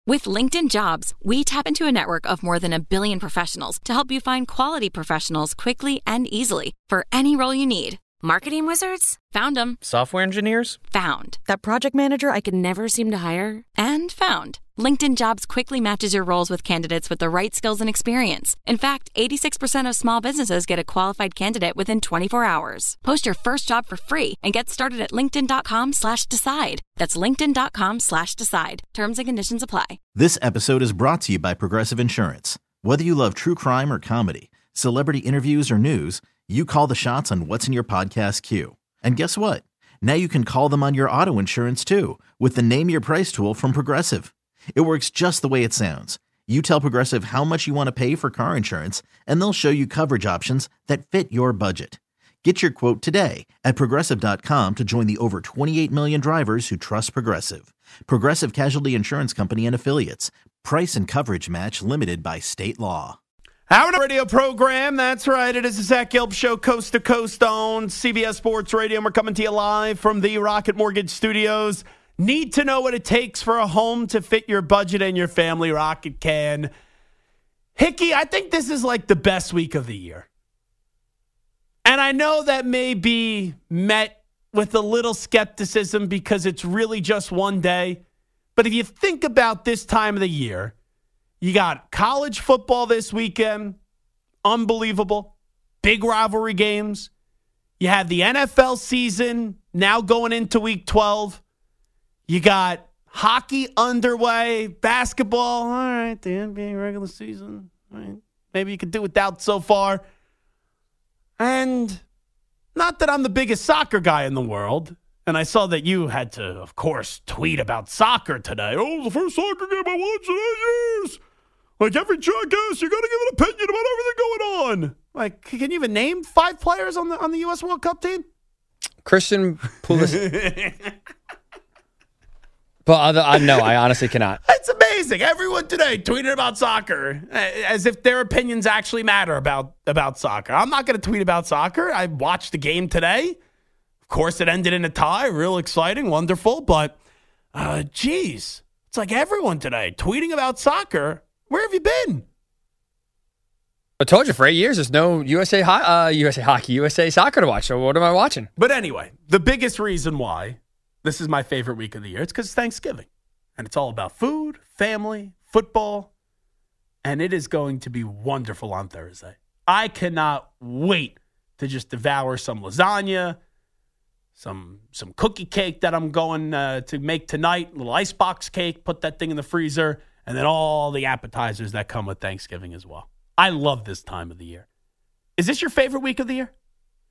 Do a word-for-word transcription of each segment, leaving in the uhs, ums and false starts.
With LinkedIn Jobs, we tap into a network of more than a billion professionals to help you find quality professionals quickly and easily for any role you need. Marketing wizards? Found them. Software engineers? Found. That project manager I could never seem to hire? And found. LinkedIn Jobs quickly matches your roles with candidates with the right skills and experience. In fact, eighty-six percent of small businesses get a qualified candidate within twenty-four hours. Post your first job for free and get started at linkedin.com slash decide. That's linkedin.com slash decide. Terms and conditions apply. This episode is brought to you by Progressive Insurance. Whether you love true crime or comedy, celebrity interviews or news, you call the shots on what's in your podcast queue. And guess what? Now you can call them on your auto insurance too with the Name Your Price tool from Progressive. It works just the way it sounds. You tell Progressive how much you want to pay for car insurance, and they'll show you coverage options that fit your budget. Get your quote today at Progressive dot com to join the over twenty-eight million drivers who trust Progressive. Progressive Casualty Insurance Company and Affiliates. Price and coverage match limited by state law. Howard Radio program. That's right. It is the Zach Gelb Show, coast to coast on C B S Sports Radio. We're coming to you live from the Rocket Mortgage Studios. Need to know what it takes for a home to fit your budget and your family. Rocket can. Hickey, I think this is like the best week of the year. And I know that may be met with a little skepticism because it's really just one day. But if you think about this time of the year, you got college football this weekend. Unbelievable. Big rivalry games. You have the N F L season now going into week twelve. You got hockey underway. Basketball. All right, the N B A regular season. All right. Maybe you could do without so far. And not that I'm the biggest soccer guy in the world. And I saw that you had to, of course, tweet about soccer today. Oh, the first soccer game I watched in eight years. Like every jackass, you got to give an opinion about everything going on. Like, can you even name five players on the on the U S World Cup team? Christian Pulisic. But other, uh, no, I honestly cannot. It's amazing. Everyone today tweeted about soccer as if their opinions actually matter about, about soccer. I'm not going to tweet about soccer. I watched the game today. Of course, it ended in a tie. Real exciting, wonderful. But, uh, geez, it's like everyone today tweeting about soccer. Where have you been? I told you for eight years there's no U S A ho- uh, U S A hockey, U S A soccer to watch. So what am I watching? But anyway, the biggest reason why this is my favorite week of the year, it's because it's Thanksgiving. And it's all about food, family, football. And it is going to be wonderful on Thursday. I cannot wait to just devour some lasagna, some some cookie cake that I'm going uh, to make tonight, a little icebox cake, put that thing in the freezer, and then all the appetizers that come with Thanksgiving as well. I love this time of the year. Is this your favorite week of the year?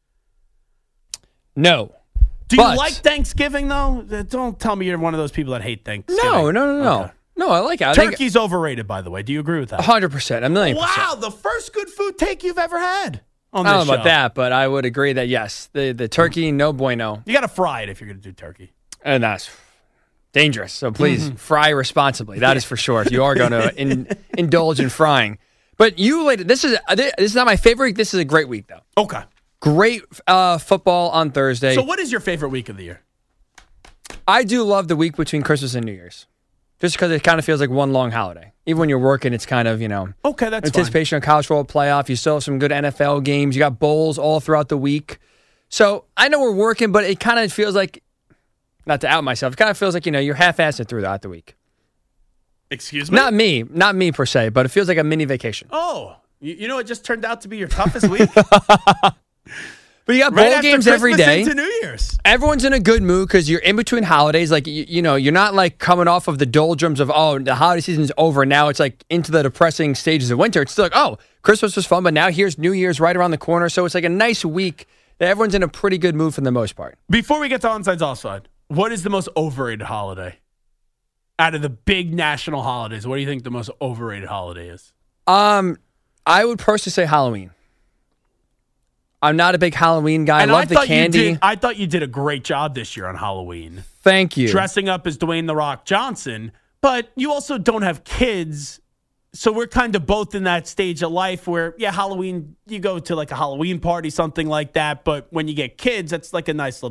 No. Do but, you like Thanksgiving, though? Don't tell me you're one of those people that hate Thanksgiving. No, no, no, no. Okay. No, I like it. I Turkey's think, overrated, by the way. Do you agree with that? one hundred percent. A million percent. Wow, the first good food take you've ever had on I this don't know show. about that, but I would agree that, yes, the, the turkey, no bueno. You got to fry it if you're going to do turkey. And that's dangerous. So please mm-hmm. fry responsibly. That is for sure. If you are going to in, indulge in frying. But you later, this is this is not my favorite week. This is a great week, though. Okay. Great uh, football on Thursday. So what is your favorite week of the year? I do love the week between Christmas and New Year's. Just because it kind of feels like one long holiday. Even when you're working, it's kind of, you know, okay, that's anticipation fine. of college football playoff. You still have some good N F L games. You got bowls all throughout the week. So I know we're working, but it kind of feels like, not to out myself, it kind of feels like, you know, you're half-assing throughout the week. Excuse me? Not me. Not me per se, but it feels like a mini vacation. Oh, you, you know, it just turned out to be your toughest week? But you got right bowl games Christmas every day. Into New Year's. Everyone's in a good mood because you're in between holidays. Like, you, you know, you're not like coming off of the doldrums of, oh, the holiday season's over. Now it's like into the depressing stages of winter. It's still like, oh, Christmas was fun, but now here's New Year's right around the corner. So it's like a nice week that everyone's in a pretty good mood for the most part. Before we get to Onside's Offside, what is the most overrated holiday? Out of the big national holidays, what do you think the most overrated holiday is? Um, I would personally say Halloween. I'm not a big Halloween guy. And I love I the candy. You did, I thought you did a great job this year on Halloween. Thank you. Dressing up as Dwayne The Rock Johnson. But you also don't have kids. So we're kind of both in that stage of life where, yeah, Halloween, you go to like a Halloween party, something like that. But when you get kids, that's like a nice little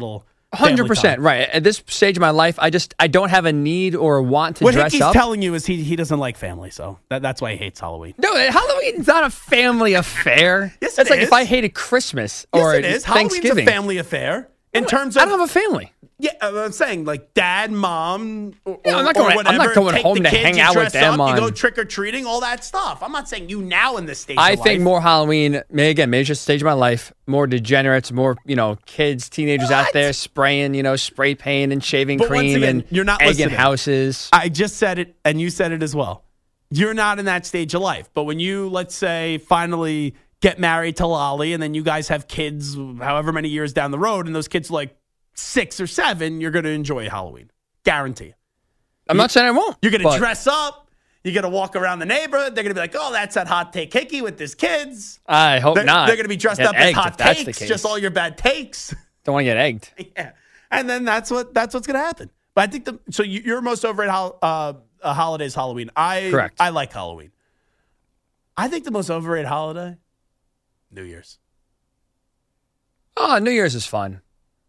family Hundred percent time. right. At this stage of my life, I just I don't have a need or a want to What dress Hickey's up. telling you is he he doesn't like family, so that, that's why he hates Halloween. No, Halloween's not a family affair. Yes, It's it like is. if I hated Christmas Yes, or it is. Halloween's Thanksgiving. a family affair. In terms of, I don't have a family. yeah, I'm saying like dad, mom, or, Yeah, I'm not or going- I'm whatever. not going take home the to kids, hang you out with dress them up, You go on- trick or treating, all that stuff. I'm not saying you now in this stage. I of think life. more Halloween, may again, maybe it's just a stage of my life, more degenerates, more, you know, kids, teenagers out What? there spraying, you know, spray paint and shaving But once cream again, and you're not egging listening. houses. I just said it, and you said it as well. You're not in that stage of life. But when you, let's say, finally get married to Lolly, and then you guys have kids, however many years down the road, and those kids are like six or seven, you're going to enjoy Halloween. Guarantee. I'm not saying I won't. You're going but to dress up. You're going to walk around the neighborhood. They're going to be like, oh, that's that Hot Take Hickey with his kids. I hope They're, not. they're going to be dressed Get up as egged hot if that's the takes, case. just all your bad takes. Don't want to get egged. Yeah. And then that's what that's what's going to happen. But I think the so you, your most overrated hol- uh, uh, holiday is Halloween. I Correct. I like Halloween. I think the most overrated holiday, New Year's. Oh, New Year's is fun.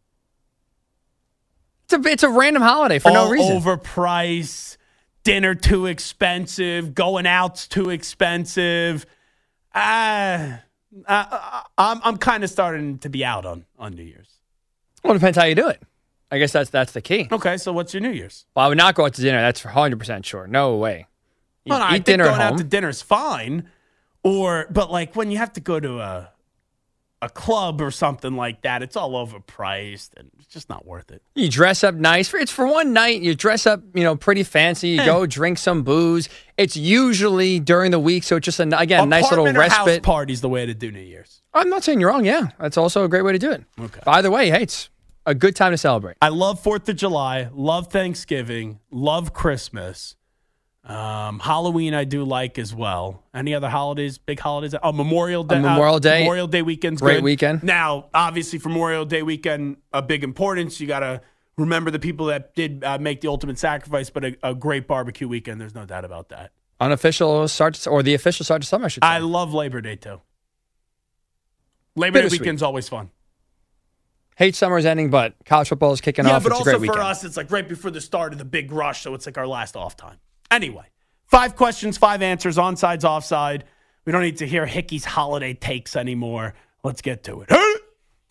It's a, it's a random holiday for all no reason. Overpriced, dinner too expensive, going out's too expensive. Uh, uh, I'm I'm kind of starting to be out on, on New Year's. Well, it depends how you do it. I guess that's that's the key. Okay, so what's your New Year's? Well, I would not go out to dinner. That's for one hundred percent sure. No way. You Well, no, eat I think dinner going at home. out to dinner is fine, or but like when you have to go to a a club or something like that, it's all overpriced and it's just not worth it. You dress up nice. For, it's for one night. You dress up, you know, pretty fancy. You Eh. go drink some booze. It's usually during the week, so it's just a, again nice little Apartment or house respite. party's the way to do New Year's. I'm not saying you're wrong. Yeah, that's also a great way to do it. Okay. By the way, hey, it's a good time to celebrate. I love Fourth of July, love Thanksgiving, love Christmas. Um, Halloween I do like as well. Any other holidays, big holidays? Oh, Memorial Day. Uh, Memorial Day. Memorial Day weekend's Great good. weekend. Now, obviously for Memorial Day weekend, a big importance. You got to remember the people that did uh, make the ultimate sacrifice, but a, a great barbecue weekend. There's no doubt about that. Unofficial start to, or the official start to summer, I should say. I love Labor Day too. Labor Day Bittersweet. weekend's always fun. Hate summer's ending, but college football is kicking Yeah, off. but It's a also great for weekend. us, it's like right before the start of the big rush, so it's like our last off time. Anyway, five questions, five answers, onsides, offside. We don't need to hear Hickey's holiday takes anymore. Let's get to it. Hey!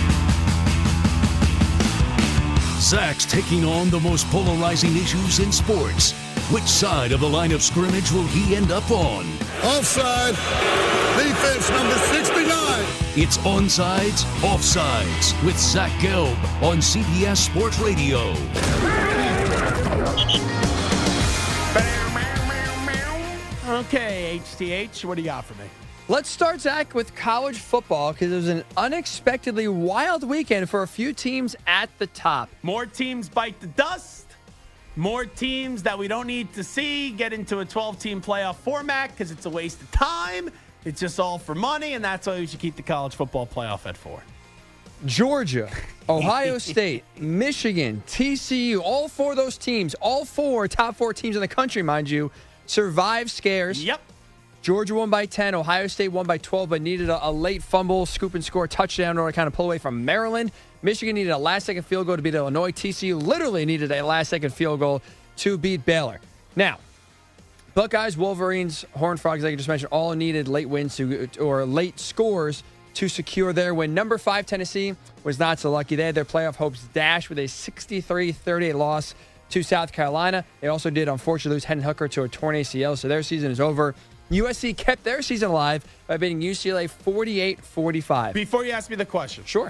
Zach's taking on the most polarizing issues in sports. Which side of the line of scrimmage will he end up on? Offside. Defense number sixty-nine. It's Onsides, Offsides with Zach Gelb on C B S Sports Radio. Okay, H T H, what do you got for me? Let's start, Zach, with college football because it was an unexpectedly wild weekend for a few teams at the top. More teams bite the dust. More teams that we don't need to see get into a twelve-team playoff format because it's a waste of time. It's just all for money, and that's why we should keep the college football playoff at four. Georgia, Ohio State, Michigan, T C U, all four of those teams, all four top four teams in the country, mind you, survived scares. Yep. Georgia won by ten, Ohio State won by twelve, but needed a, a late fumble, scoop and score touchdown in order to kind of pull away from Maryland. Michigan needed a last-second field goal to beat Illinois. T C U literally needed a last-second field goal to beat Baylor. Now, Buckeyes, Wolverines, Horned Frogs, like I just mentioned, all needed late wins to, or late scores to secure their win. Number five, Tennessee, was not so lucky. They had their playoff hopes dashed with a sixty-three thirty-eight loss to South Carolina. They also did, unfortunately, lose Hendon Hooker to a torn A C L, so their season is over. U S C kept their season alive by beating U C L A forty-eight forty-five. Before you ask me the question, Sure.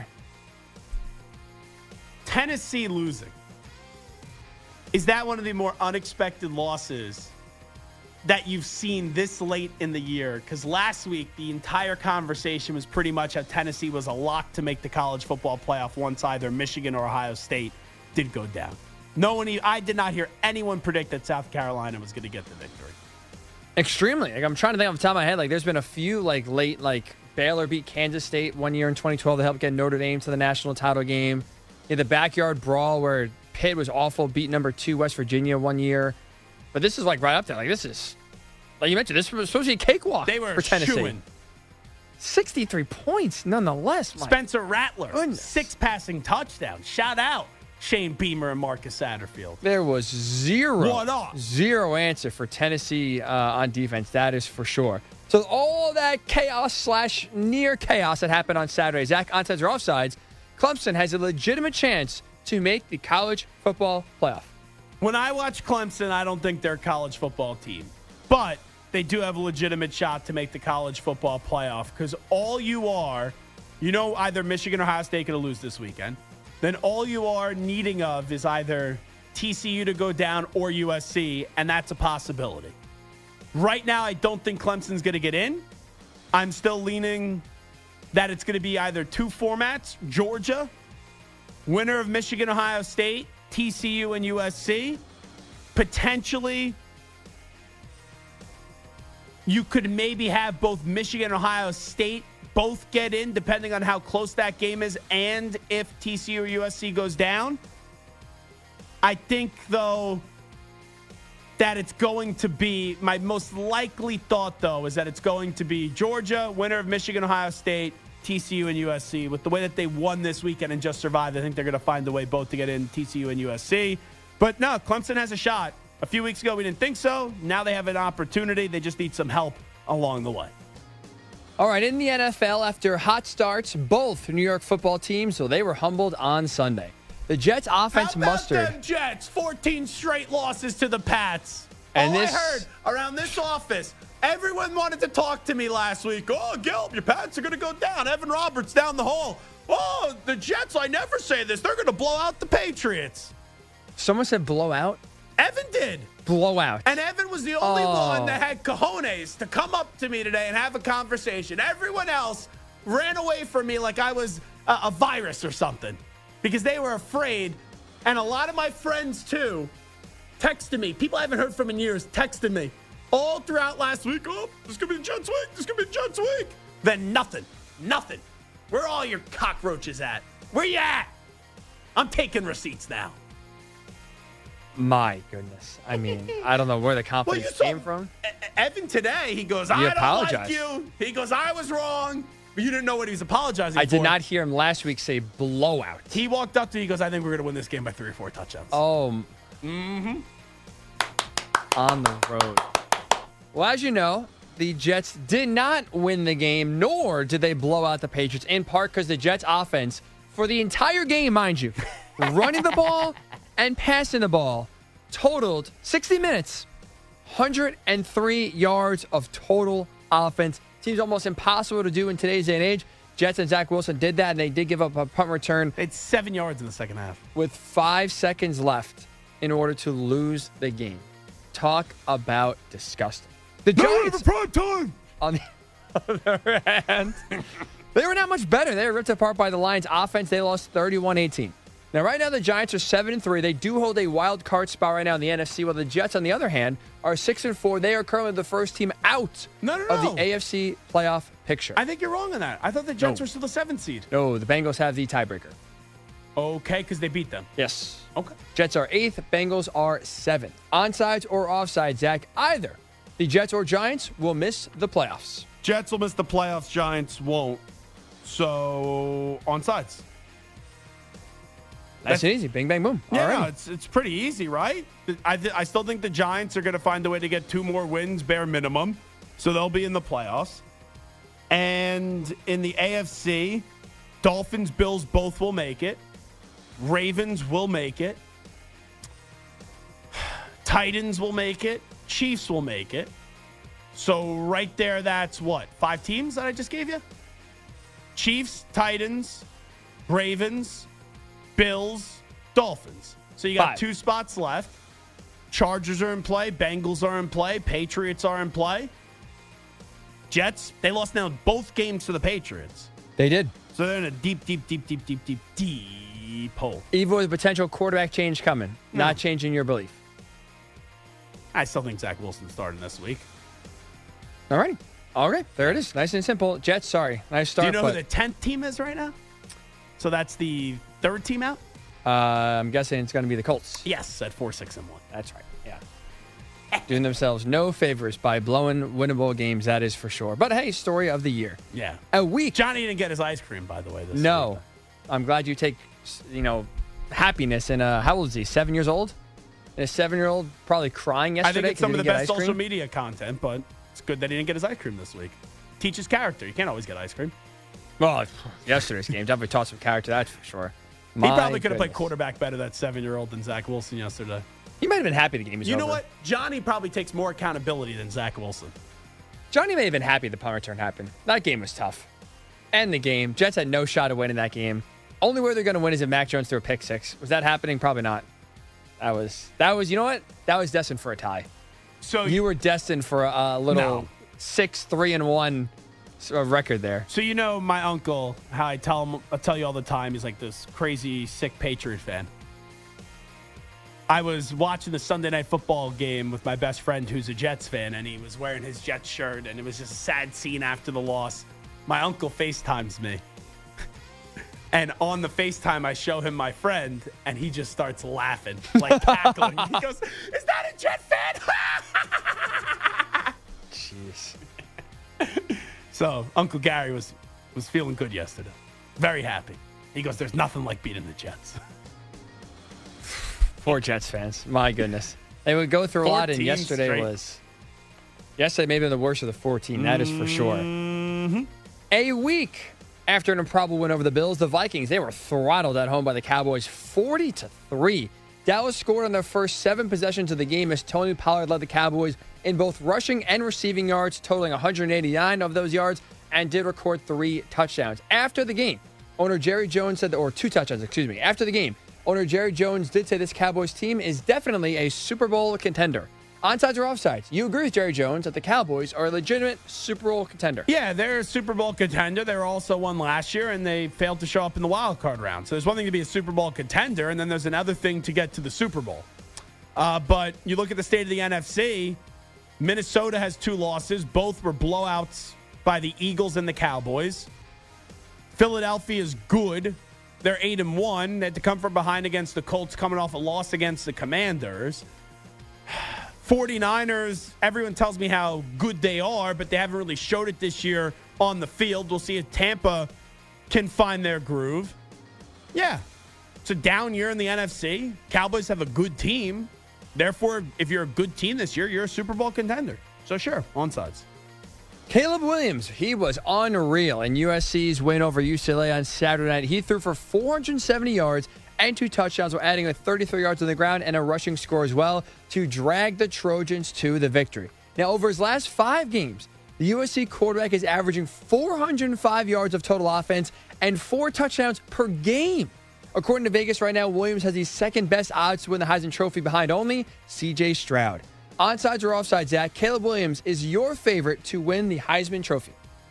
Tennessee losing, is that one of the more unexpected losses that you've seen this late in the year? Because last week, the entire conversation was pretty much how Tennessee was a lock to make the college football playoff once either Michigan or Ohio State did go down. No one, I did not hear anyone predict that South Carolina was going to get the victory. Extremely. Like, I'm trying to think off the top of my head. Like, there's been a few like late, like Baylor beat Kansas State one year in twenty twelve to help get Notre Dame to the national title game. Yeah, the backyard brawl where Pitt was awful, beat number two West Virginia one year. But this is like right up there. Like, this is, like you mentioned, this was supposed to be a cakewalk They were for Tennessee. shooing. sixty-three points, nonetheless. My Spencer Rattler, goodness. six passing touchdowns. Shout out. Shane Beamer and Marcus Satterfield. There was zero, What up? zero answer for Tennessee uh, on defense. That is for sure. So all that chaos slash near chaos that happened on Saturday, Zach, onside or offsides, Clemson has a legitimate chance to make the college football playoff. When I watch Clemson, I don't think they're a college football team. But they do have a legitimate shot to make the college football playoff because all you are, you know, either Michigan or Ohio State going to lose this weekend. Then all you are needing of is either T C U to go down or U S C, and that's a possibility. Right now, I don't think Clemson's going to get in. I'm still leaning that it's going to be either two formats, Georgia, winner of Michigan, Ohio State, T C U, and U S C. Potentially, you could maybe have both Michigan and Ohio State both get in, depending on how close that game is and if T C U or U S C goes down. I think, though, that it's going to be, my most likely thought, though, is that it's going to be Georgia, winner of Michigan, Ohio State, T C U, and U S C. With the way that they won this weekend and just survived, I think they're going to find a way both to get in, T C U and U S C. But no, Clemson has a shot. A few weeks ago, we didn't think so. Now they have an opportunity. They just need some help along the way. All right, in the N F L, after hot starts, both New York football teams, so they were humbled on Sunday. The Jets' offense How about mustered. them Jets? fourteen straight losses to the Pats. And All this- I heard around this office, everyone wanted to talk to me last week. Oh, Gilb, your Pats are going to go down. Evan Roberts down the hall. Oh, the Jets, I never say this. They're going to blow out the Patriots. Someone said blowout? Evan did. Blowout. And Evan was the only Oh. one that had cojones to come up to me today and have a conversation. Everyone else ran away from me like I was a, a virus or something because they were afraid. And a lot of my friends, too, texted me. People I haven't heard from in years texted me all throughout last week. Oh, this is going to be the Jets week. This is going to be the Jets week. Then nothing. Nothing. Where are all your cockroaches at? Where you at? I'm taking receipts now. My goodness. I mean, I don't know where the confidence Well, you saw- came from. E- Evan today, he goes, I He don't apologized. like you. He goes, I was wrong. But you didn't know what he was apologizing I for. did not hear him last week say blowout. He walked up to me, he goes, I think we're going to win this game by three or four touchdowns. Oh. Mm-hmm. On the road. Well, as you know, the Jets did not win the game, nor did they blow out the Patriots, in part because the Jets' offense, for the entire game, mind you, running the ball and passing the ball, totaled sixty minutes, one hundred three yards of total offense. Seems almost impossible to do in today's day and age. Jets and Zach Wilson did that, and they did give up a punt return It's seven yards in the second half. with five seconds left in order to lose the game. Talk about disgusting. The Giants, prime time. on the other hand, they were not much better. They were ripped apart by the Lions' offense. They lost thirty-one eighteen. Now, right now, the Giants are seven and three. They do hold a wild card spot right now in the N F C, while the Jets, on the other hand, are six and four. They are currently the first team out No, no, of no. the A F C playoff picture. I think you're wrong on that. I thought the Jets No. were still the seventh seed. no, the Bengals have the tiebreaker. Okay, because they beat them. Yes. Okay. Jets are eighth. Bengals are seventh. Onsides or offsides, Zach, either the Jets or Giants will miss the playoffs. Jets will miss the playoffs. Giants won't. So, on sides. Nice and easy. Bing, bang, boom. Yeah, All no, right. it's it's pretty easy, right? I th- I still think the Giants are going to find a way to get two more wins, bare minimum, so they'll be in the playoffs. And in the A F C, Dolphins, Bills both will make it. Ravens will make it. Titans will make it. Chiefs will make it. So right there, that's what? Five teams that I just gave you? Chiefs, Titans, Ravens, Bills, Dolphins. So you got Five. two spots left. Chargers are in play. Bengals are in play. Patriots are in play. Jets, they lost now both games to the Patriots. They did. So they're in a deep, deep, deep, deep, deep, deep, deep hole. Even with a potential quarterback change coming, No. not changing your belief. I still think Zach Wilson's starting this week. All right. All right. There it is. Nice and simple. Jets, sorry. Nice start. Do you know but, who the tenth team is right now? So that's the third team out? uh, I'm guessing it's going to be the Colts. Yes, at four, six, and one. That's right. Yeah. Doing themselves no favors by blowing winnable games, that is for sure. But hey, story of the year. Yeah. A week. Johnny didn't get his ice cream, by the way, this No. week. I'm glad you take, you know, happiness in a, how old is he? Seven years old? And a seven-year-old probably crying yesterday. I think it's some of the best social cream. media content, but it's good that he didn't get his ice cream this week. Teaches character. You can't always get ice cream. Well, yesterday's game definitely taught some character, that's for sure. My he probably could have played quarterback better, that seven-year-old, than Zach Wilson yesterday. He might have been happy the game was You over. know what? Johnny probably takes more accountability than Zach Wilson. Johnny may have been happy the punt return happened. That game was tough. And the game. Jets had no shot of winning that game. Only way they're going to win is if Mac Jones threw a pick six. Was that happening? Probably not. That was, that was, you know what? That was destined for a tie. So You were destined for a, a little No. six, three, and one record there. So you know my uncle, how I tell him, I tell you all the time, he's like this crazy, sick Patriot fan. I was watching the Sunday Night Football game with my best friend who's a Jets fan, and he was wearing his Jets shirt, and it was just a sad scene after the loss. My uncle FaceTimes me. And on the FaceTime, I show him my friend, and he just starts laughing, like cackling. He goes, "Is that a Jet fan?" Jeez. So Uncle Gary was, was feeling good yesterday. Very happy. He goes, "There's nothing like beating the Jets." Poor Jets fans. My goodness. They would go through a lot, and fourteen yesterday straight. was... Yesterday may have been the worst of the fourteen. That is for sure. Mm-hmm. A week after an improbable win over the Bills, the Vikings, they were throttled at home by the Cowboys forty to three. Dallas scored on their first seven possessions of the game as Tony Pollard led the Cowboys in both rushing and receiving yards, totaling one hundred eighty-nine of those yards, and did record three touchdowns. After the game, owner Jerry Jones said, or two touchdowns, excuse me. After the game, owner Jerry Jones did say this Cowboys team is definitely a Super Bowl contender. Onsides or offsides? You agree with Jerry Jones that the Cowboys are a legitimate Super Bowl contender? Yeah, they're a Super Bowl contender. They were also one last year, and they failed to show up in the wild card round. So there's one thing to be a Super Bowl contender, and then there's another thing to get to the Super Bowl. Uh, but you look at the state of the N F C, Minnesota has two losses. Both were blowouts by the Eagles and the Cowboys. Philadelphia is good. They're eight and one. They had to come from behind against the Colts, coming off a loss against the Commanders. forty-niners, everyone tells me how good they are, but they haven't really showed it this year on the field. We'll see if Tampa can find their groove. Yeah, it's a down year in the N F C. Cowboys have a good team. Therefore, if you're a good team this year, you're a Super Bowl contender. So sure, onsides. Caleb Williams, he was unreal in U S C's win over U C L A on Saturday night. He threw for four hundred seventy yards and two touchdowns, while adding a thirty-three yards on the ground and a rushing score as well to drag the Trojans to the victory. Now, over his last five games, the U S C quarterback is averaging four hundred five yards of total offense and four touchdowns per game. According to Vegas right now, Williams has the second best odds to win the Heisman Trophy behind only C J Stroud. Onsides or offsides, Zach, Caleb Williams is your favorite to win the Heisman Trophy.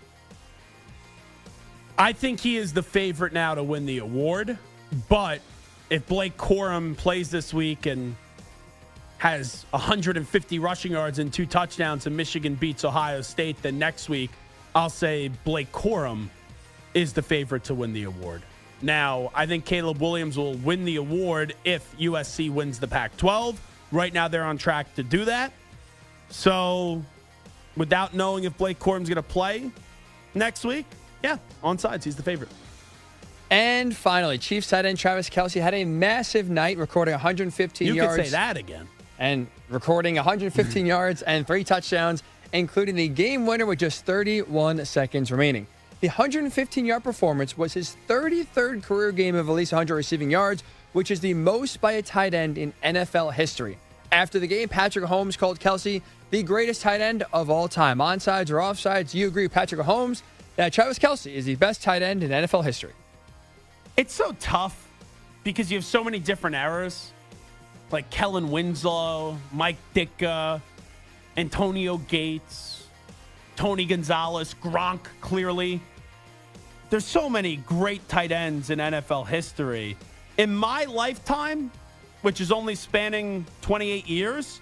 I think he is the favorite now to win the award, but if Blake Corum plays this week and has one hundred fifty rushing yards and two touchdowns and Michigan beats Ohio State, then next week I'll say Blake Corum is the favorite to win the award. Now, I think Caleb Williams will win the award if U S C wins the Pac twelve. Right now they're on track to do that. So, without knowing if Blake Corum's going to play next week, yeah, onsides, he's the favorite. And finally, Chiefs tight end Travis Kelce had a massive night, recording one hundred fifteen you yards. You could say that again. And recording one hundred fifteen yards and three touchdowns, including the game winner with just thirty-one seconds remaining. The one hundred fifteen-yard performance was his thirty-third career game of at least one hundred receiving yards, which is the most by a tight end in N F L history. After the game, Patrick Mahomes called Kelce the greatest tight end of all time. Onsides or offsides, you agree with Patrick Mahomes that Travis Kelce is the best tight end in N F L history? It's so tough because you have so many different eras, like Kellen Winslow, Mike Ditka, Antonio Gates, Tony Gonzalez, Gronk, clearly. There's so many great tight ends in N F L history. In my lifetime, which is only spanning twenty-eight years,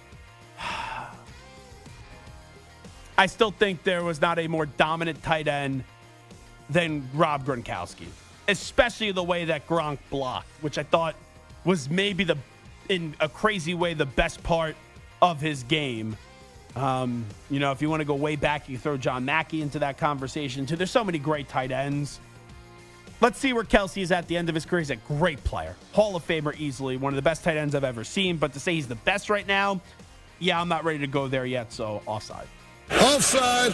I still think there was not a more dominant tight end than Rob Gronkowski, especially the way that Gronk blocked, which I thought was maybe the, in a crazy way, the best part of his game. Um, you know, if you want to go way back, you throw John Mackey into that conversation too. There's so many great tight ends. let's see where Kelsey is at the end of his career. He's a great player. Hall of Famer easily. One of the best tight ends I've ever seen. But to say he's the best right now, yeah, I'm not ready to go there yet, so offside. Offside.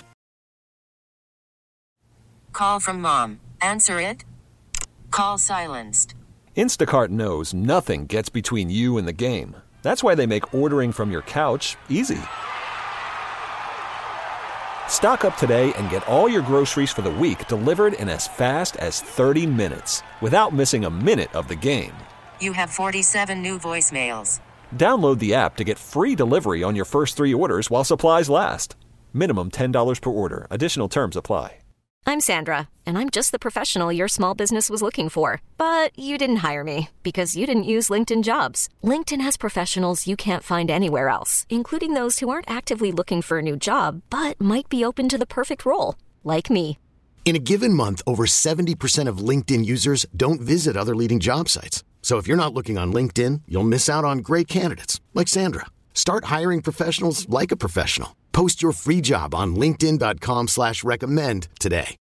Call from mom. Answer it. Call silenced. Instacart knows nothing gets between you and the game. That's why they make ordering from your couch easy. Stock up today and get all your groceries for the week delivered in as fast as thirty minutes without missing a minute of the game. You have forty-seven new voicemails. Download the app to get free delivery on your first three orders while supplies last. Minimum ten dollars per order. Additional terms apply. I'm Sandra, and I'm just the professional your small business was looking for. But you didn't hire me because you didn't use LinkedIn Jobs. LinkedIn has professionals you can't find anywhere else, including those who aren't actively looking for a new job, but might be open to the perfect role, like me. In a given month, over seventy percent of LinkedIn users don't visit other leading job sites. So if you're not looking on LinkedIn, you'll miss out on great candidates like Sandra. Start hiring professionals like a professional. Post your free job on linkedin.com slash recommend today.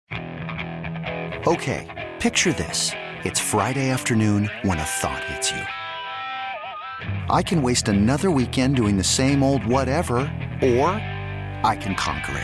Okay, picture this. It's Friday afternoon when a thought hits you. I can waste another weekend doing the same old whatever, or I can conquer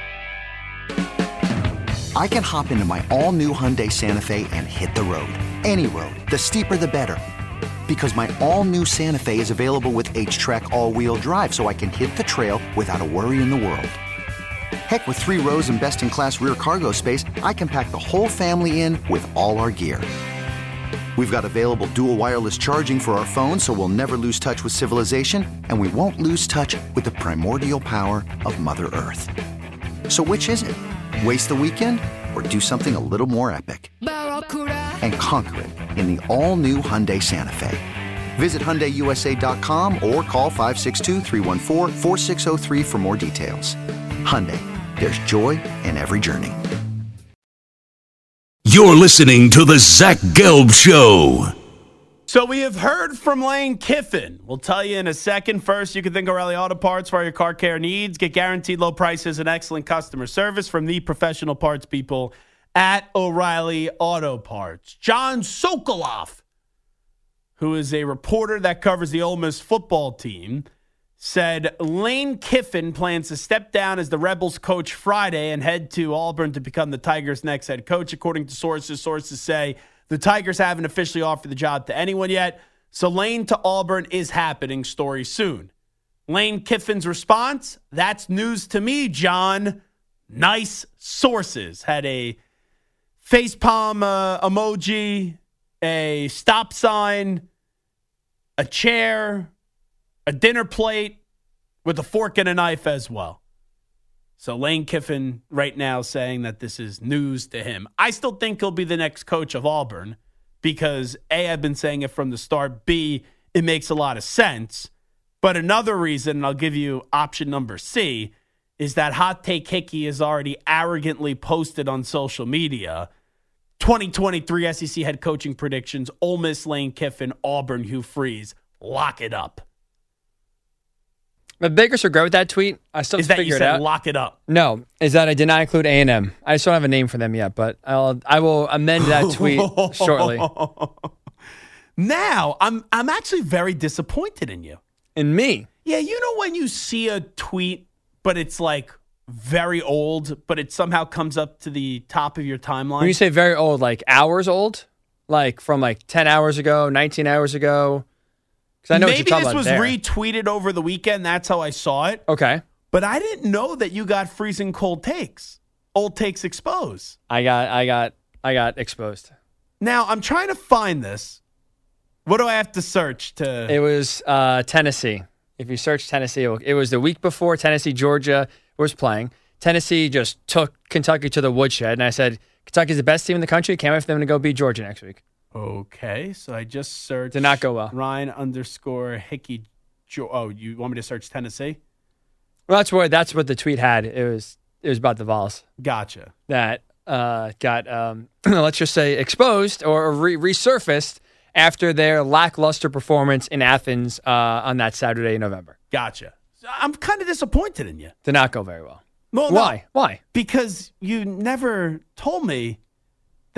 it. I can hop into my all-new Hyundai Santa Fe and hit the road. Any road. The steeper, the better. Because my all-new Santa Fe is available with H-Track all-wheel drive, so I can hit the trail without a worry in the world. Heck, with three rows and best-in-class rear cargo space, I can pack the whole family in with all our gear. We've got available dual wireless charging for our phones, so we'll never lose touch with civilization, and we won't lose touch with the primordial power of Mother Earth. So which is it? Waste the weekend or do something a little more epic? And conquer it in the all-new Hyundai Santa Fe. Visit Hyundai U S A dot com or call five six two, three one four, four six zero three for more details. Hyundai, there's joy in every journey. You're listening to the Zach Gelb Show. So we have heard from Lane Kiffin. We'll tell you in a second. First, you can think O'Reilly Auto Parts for all your car care needs. Get guaranteed low prices and excellent customer service from the professional parts people at O'Reilly Auto Parts. John Sokoloff, who is a reporter that covers the Ole Miss football team, said Lane Kiffin plans to step down as the Rebels coach Friday and head to Auburn to become the Tigers' next head coach. According to sources, sources say the Tigers haven't officially offered the job to anyone yet, so Lane to Auburn is happening. Story soon. Lane Kiffin's response, that's news to me, John. Nice sources. Had a facepalm uh, emoji, a stop sign, a chair, a dinner plate with a fork and a knife as well. So Lane Kiffin right now saying that this is news to him. I still think he'll be the next coach of Auburn because A, I've been saying it from the start. B, it makes a lot of sense. But another reason, and I'll give you option number C, is that Hot Take Hickey is already arrogantly posted on social media. twenty twenty-three S E C head coaching predictions, Ole Miss Lane Kiffin, Auburn Hugh Freeze. Lock it up. My biggest regret with that tweet, I still have is to that figure you it said out. Lock it up. No, is that I did not include A and M. I just don't have a name for them yet, but I'll I will amend that tweet shortly. Now, I'm I'm actually very disappointed in you. In me? Yeah, you know when you see a tweet, but it's like very old, but it somehow comes up to the top of your timeline? When you say very old, like hours old? Like from like ten hours ago, nineteen hours ago? Because I know Maybe what you're this was there. retweeted over the weekend. That's how I saw it. Okay. But I didn't know that you got freezing cold takes. Old takes exposed. I got I got I got exposed. Now, I'm trying to find this. What do I have to search to? It was uh, Tennessee. If you search Tennessee, it was the week before Tennessee, Georgia was playing. Tennessee just took Kentucky to the woodshed, and I said, Kentucky's the best team in the country. Can't wait for them to go beat Georgia next week. Okay, so I just searched. Did not go well. Ryan underscore Hickey. Oh, you want me to search Tennessee? Well, that's what that's what the tweet had. It was it was about the Vols. Gotcha. That uh, got um, let's just say exposed or re- resurfaced after their lackluster performance in Athens uh, on that Saturday in November. Gotcha. I'm kind of disappointed in you. Did not go very well. well Why? No, Why? Because you never told me that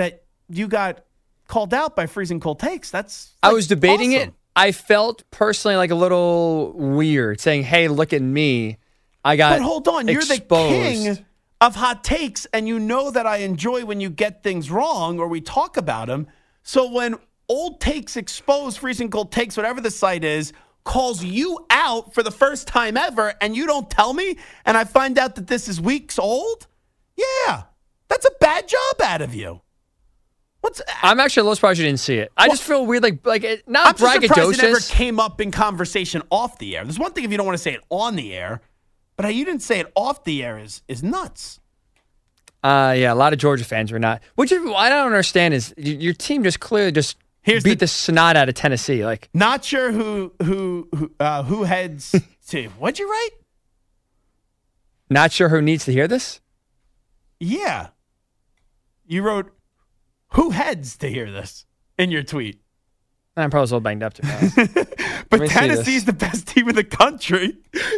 you got called out by Freezing Cold Takes. That's I like, was debating awesome. it. I felt personally like a little weird saying, hey, look at me. I got But hold on, you're exposed. the king of hot takes, and you know that I enjoy when you get things wrong or we talk about them. So when Old Takes Exposed, Freezing Cold Takes, whatever the site is, calls you out for the first time ever, and you don't tell me, and I find out that this is weeks old, yeah, that's a bad job out of you. What's I'm actually a little surprised you didn't see it. I Well, just feel weird, like like it- not I'm just surprised it never braggadocious. came up in conversation off the air. There's one thing if you don't want to say it on the air, but how you didn't say it off the air is is nuts. Uh, yeah, a lot of Georgia fans were not. Which is, what I don't understand is y- your team just clearly just Here's beat the- the, snot out of Tennessee. Like, Not sure who who who, uh, who heads to. What'd you write? not sure who needs to hear this. Yeah, you wrote who heads to hear this in your tweet. I'm probably a little banged up to be honest. But me see Tennessee's this. the best team in the country.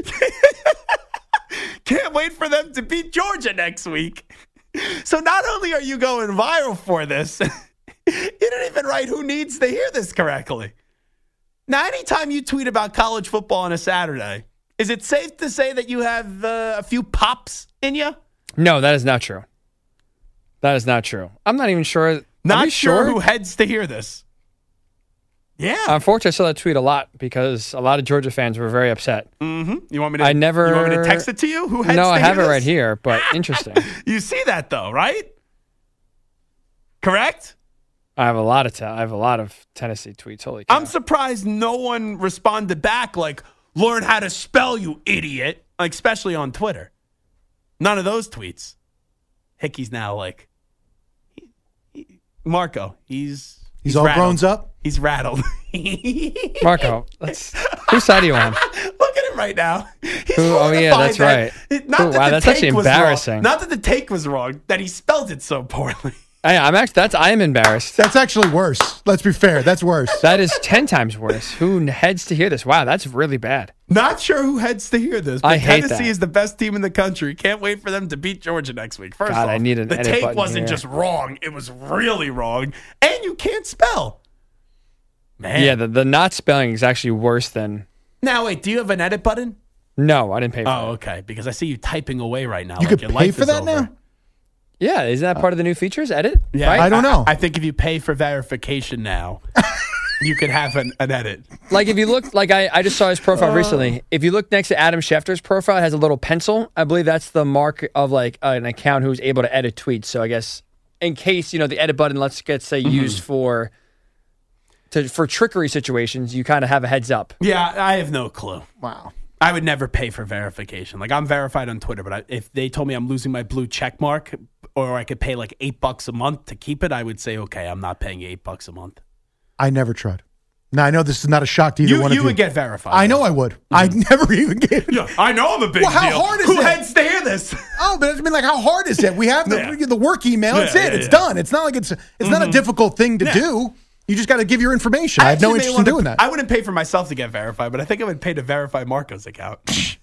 Can't wait for them to beat Georgia next week. So not only are you going viral for this, you didn't even write who needs to hear this correctly. Now, anytime you tweet about college football on a Saturday, is it safe to say that you have uh, a few pops in you? No, that is not true. That is not true. I'm not even sure. Are Not we sure sure who heads to hear this. Yeah. Unfortunately, I saw that tweet a lot because a lot of Georgia fans were very upset. Mm-hmm. You want me to? I never. You want me to text it to you? Who heads No, to I hear have it this? right here, but interesting. You see that though, right? Correct? I have a lot of te- I have a lot of Tennessee tweets. Holy cow. I'm surprised no one responded back like, learn how to spell, you idiot. Like, especially on Twitter. None of those tweets. Hickey's now like, he, he, Marco, he's... He's, all rattled. grown up? He's rattled. Marco, let's, whose side are you on? Look at him right now. He's Who- oh, yeah, mortified that's that- right. Not Ooh, that wow, the that's take actually was wrong. embarrassing. Not that the take was wrong, that he spelled it so poorly. I, I'm actually that's I am embarrassed. That's actually worse. Let's be fair. That's worse. That is ten times worse. Who heads to hear this? Wow, that's really bad. Not sure who heads to hear this, but I hate Tennessee that. is the best team in the country. Can't wait for them to beat Georgia next week. First God, off, I need an the edit take button wasn't here. just wrong; it was really wrong, and you can't spell. Man, Yeah, the, the not spelling is actually worse than. Now wait, do you have an edit button? No, I didn't pay for Oh, it. okay. Because I see you typing away right now. You like could your pay life for is that over. now? Yeah, isn't that part of the new features? Edit? Yeah, Right? I don't know. I, think if you pay for verification now, you could have an, an edit. Like if you look, like I, I just saw his profile recently. If you look next to Adam Schefter's profile, it has a little pencil. I believe that's the mark of like an account who's able to edit tweets. So I guess in case, you know, the edit button, let's get say used for to, for trickery situations, you kind of have a heads up. Yeah, I have no clue. Wow. I would never pay for verification. Like, I'm verified on Twitter, but I, if they told me I'm losing my blue check mark or I could pay like eight bucks a month to keep it, I would say, okay, I'm not paying eight bucks a month. I never tried. Now, I know this is not a shock to either You, one you of you. would get verified. I know I would. I never even gave it. Yeah, I know I'm a big Well, how deal. hard is Who it? heads to hear this? Oh, but I mean, like, how hard is it? We have the, Yeah. the work email. It's Yeah, it. yeah, It's yeah. done. It's not like it's it's not a difficult thing to Yeah. do. You just got to give your information. I, have no actually may interest in wanna- doing that. I wouldn't pay for myself to get verified, but I think I would pay to verify Marco's account.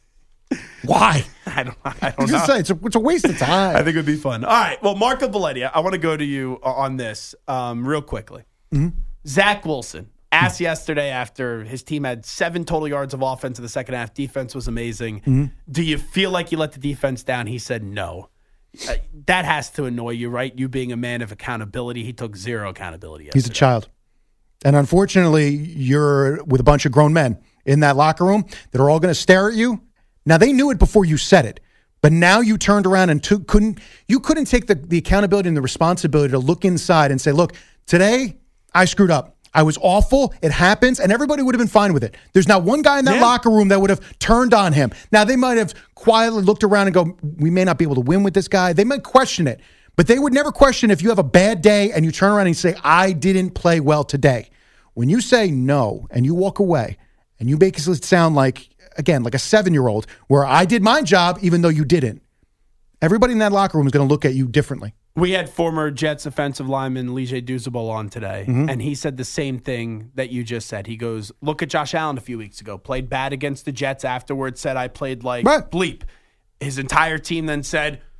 Why? I don't, I I don't was know. just say it's a, it's a waste of time. I think it would be fun. All right. Well, Marco Belletti, I want to go to you on this um, real quickly. Mm-hmm. Zach Wilson asked yesterday after his team had seven total yards of offense in the second half. Defense was amazing. Mm-hmm. Do you feel like you let the defense down? He said no. Uh, that has to annoy you, right? You being a man of accountability. He took zero accountability yesterday. He's a child. And unfortunately, you're with a bunch of grown men in that locker room that are all going to stare at you. Now, they knew it before you said it, but now you turned around and took, couldn't you couldn't take the, the accountability and the responsibility to look inside and say, look, today I screwed up. I was awful. It happens. And everybody would have been fine with it. There's not one guy in that Yeah. locker room that would have turned on him. Now, they might have quietly looked around and go, we may not be able to win with this guy. They might question it, but they would never question if you have a bad day and you turn around and you say, I didn't play well today. When you say no and you walk away and you basically sound like, again, like a seven-year-old where I did my job even though you didn't, everybody in that locker room is going to look at you differently. We had former Jets offensive lineman Lige Duzabol on today, Mm-hmm. and he said the same thing that you just said. He goes, look at Josh Allen a few weeks ago. Played bad against the Jets afterwards, said I played like Right. bleep. His entire team then said,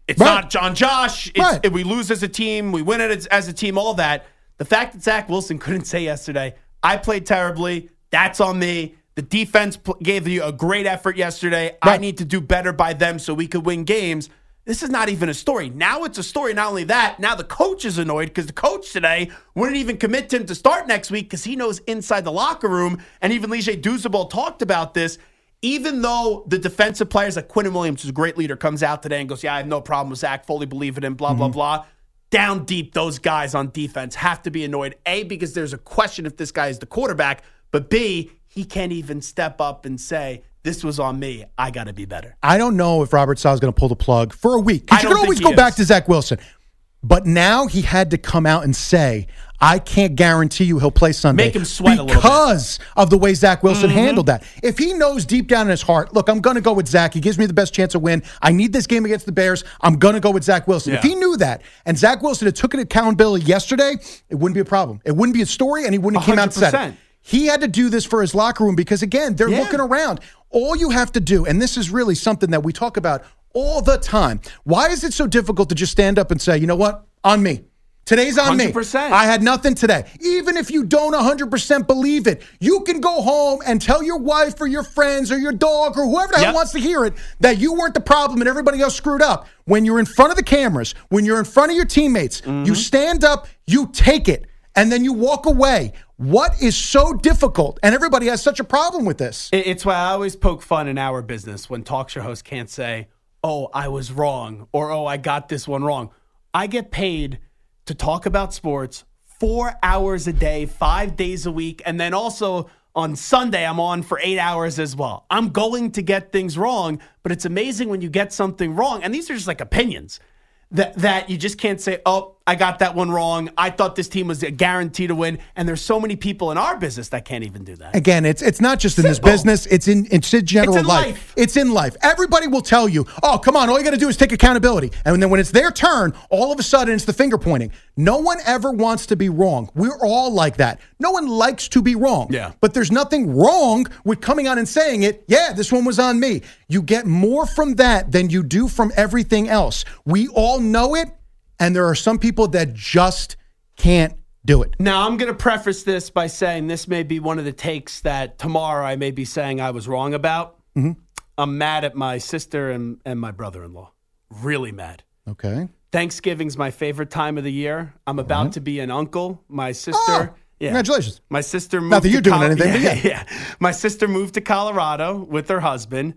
It's Right. not John Josh. It's, Right. If we lose as a team, we win it as, as a team, all that. The fact that Zach Wilson couldn't say yesterday, I played terribly, that's on me. The defense pl- gave you a great effort yesterday. Right. I need to do better by them so we could win games. This is not even a story. Now it's a story. Not only that, now the coach is annoyed because the coach today wouldn't even commit to him to start next week because he knows inside the locker room, and even Lijay Douzabal talked about this, even though the defensive players like Quinnen Williams, who's a great leader, comes out today and goes, yeah, I have no problem with Zach, fully believe in him, blah, mm-hmm. blah, blah. Down deep, those guys on defense have to be annoyed. A, because there's a question if this guy is the quarterback, but B, he can't even step up and say, this was on me. I got to be better. I don't know if Robert Saleh is going to pull the plug for a week. I You don't can always think go he back is. to Zach Wilson. But now he had to come out and say, I can't guarantee you he'll play Sunday. Make him sweat a little bit. Because of the way Zach Wilson Mm-hmm. handled that. If he knows deep down in his heart, look, I'm going to go with Zach. He gives me the best chance to win. I need this game against the Bears. I'm going to go with Zach Wilson. Yeah. If he knew that, and Zach Wilson had took an accountability yesterday, it wouldn't be a problem. It wouldn't be a story, and he wouldn't have come out and said it. He had to do this for his locker room because, again, they're Yeah. looking around. All you have to do, and this is really something that we talk about all the time. Why is it so difficult to just stand up and say, you know what, on me? Today's on one hundred me. percent. I had nothing today. Even if you don't one hundred percent believe it, you can go home and tell your wife or your friends or your dog or whoever the hell Yep. wants to hear it that you weren't the problem and everybody else screwed up. When you're in front of the cameras, when you're in front of your teammates, Mm-hmm. you stand up, you take it, and then you walk away. What is so difficult? And everybody has such a problem with this. It- It's why I always poke fun in our business when talk show hosts can't say, oh, I was wrong, or oh, I got this one wrong. I get paid to talk about sports four hours a day, five days a week, and then also on Sunday I'm on for eight hours as well. I'm going to get things wrong, but it's amazing when you get something wrong, and these are just like opinions, that that you just can't say, oh, I got that one wrong. I thought this team was a guarantee to win, and there's so many people in our business that can't even do that. Again, it's it's not just in this Simple. business. It's in it's in general It's in life. life. It's in life. Everybody will tell you, oh, come on, all you got to do is take accountability. And then when it's their turn, all of a sudden it's the finger pointing. No one ever wants to be wrong. We're all like that. No one likes to be wrong. Yeah. But there's nothing wrong with coming on and saying it, yeah, this one was on me. You get more from that than you do from everything else. We all know it. And there are some people that just can't do it. Now, I'm going to preface this by saying this may be one of the takes that tomorrow I may be saying I was wrong about. Mm-hmm. I'm mad at my sister and, and my brother-in-law. Really mad. Okay. Thanksgiving's my favorite time of the year. I'm about right. to be an uncle. My sister... Oh, yeah. congratulations. My sister moved Not that to you're doing Col- anything, yeah, but yeah. yeah. My sister moved to Colorado with her husband.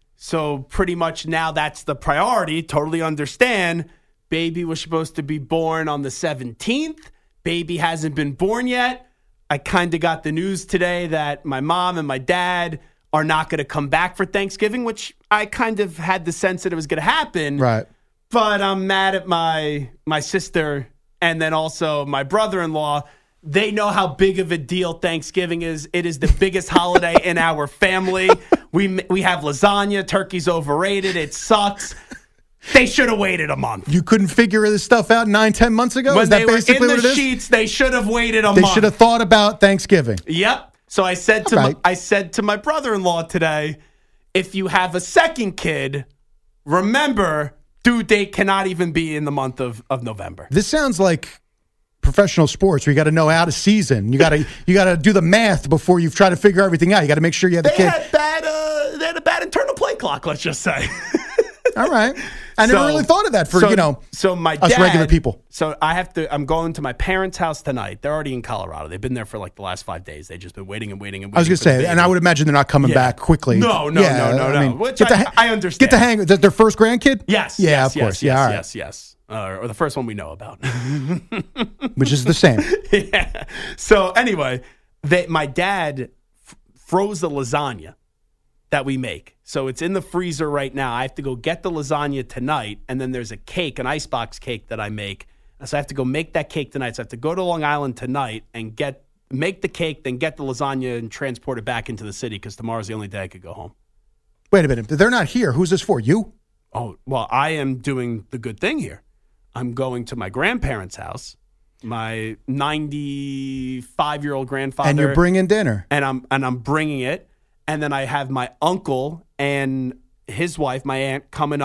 So pretty much now that's the priority. Totally understand. Baby was supposed to be born on the seventeenth. Baby hasn't been born yet. I kind of got the news today that my mom and my dad are not going to come back for Thanksgiving, which I kind of had the sense that it was going to happen. Right. But I'm mad at my my sister and then also my brother-in-law. They know how big of a deal Thanksgiving is. It is the biggest holiday in our family. We we have lasagna. Turkey's overrated. It sucks. They should have waited a month. You couldn't figure this stuff out nine, ten months ago? When Is that they were basically in what the it is? sheets, they should have waited a They month. should have thought about Thanksgiving. Yep. So I said to All my, right. I said to my brother-in-law today, if you have a second kid, remember due date cannot even be in the month of, of November. This sounds like professional sports where you got to know out of season. You got to you got to do the math before you try to figure everything out. You got to make sure you have the They kid. had bad. Uh, they had a bad internal play clock. Let's just say. All right. I never So- really thought of that for, so- you know, so my us dad, regular people. So I have to. I'm going to my parents' house tonight. They're already in Colorado. They've been there for like the last five days. They've just been waiting and waiting and waiting. I was going to for the say, baby. and I would imagine they're not coming Yeah. back quickly. No, no, Yeah, no, no, I no. mean, Which get the I, ha- I understand. Get the hang. Is that their first grandkid? Yes. Yeah, yes, of course. Yes, yeah, yes, all right. yes, yes. Uh, or the first one we know about. Which is the same. Yeah. So anyway, they, my dad f- froze the lasagna that we make. So it's in the freezer right now. I have to go get the lasagna tonight, and then there's a cake, an icebox cake that I make. So I have to go make that cake tonight. So I have to go to Long Island tonight and get make the cake, then get the lasagna and transport it back into the city because tomorrow's the only day I could go home. Wait a minute. They're not here. Who's this for? You? Oh, well, I am doing the good thing here. I'm going to my grandparents' house, my ninety-five-year-old grandfather. And you're bringing dinner. And I'm and I'm bringing it. And then I have my uncle and his wife, my aunt, coming up